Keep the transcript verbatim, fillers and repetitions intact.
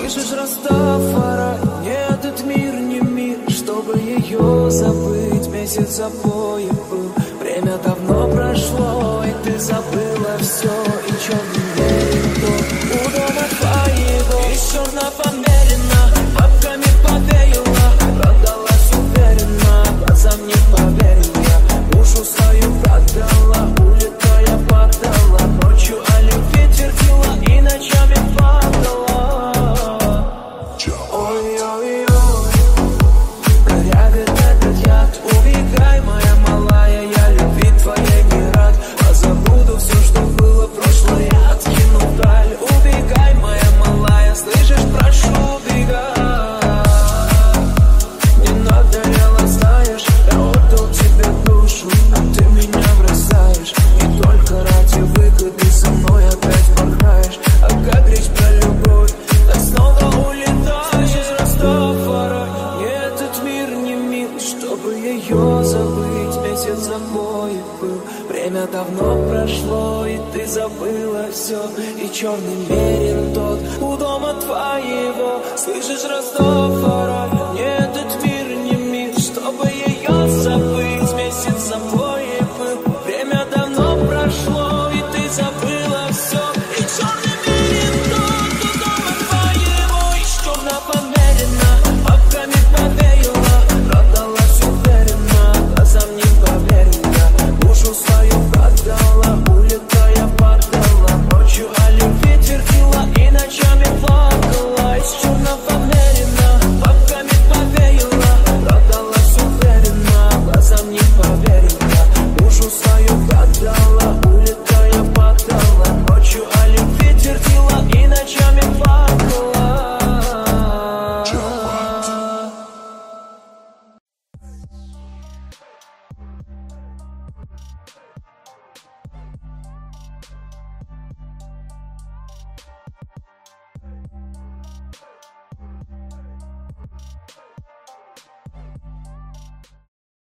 Слышишь, Растафарай, нет, этот мир не мир, чтобы ее забыть. Месяц запоя был, время давно прошло, и ты забыла все, и черный верит тот у дома твоего. Еще напомеренно, бабками повеяла, продалась уверенно, глазам не поверил я. Душу свою продала, улетая падала, ночью о любви твердила и ночами падала. Ой-ой-ой, корявит этот яд, убегай, моя малая, я любви твоей не рад. Позабуду все, что было прошлое, откину вдаль. Убегай, моя малая, слышишь, прошу, убегай. Не надоело, знаешь, я отдал тебе душу, а ты меня бросаешь. И только ради выгоды со мной опять порхаешь. А как речь про любовь, так снова улетаешь. Растафарай, нет, этот мир не мил, чтобы ее забыть. Месяц запоя был, время давно прошло, и ты забыла все. И черный мерин тот у дома твоего. Слышишь, Растафарай,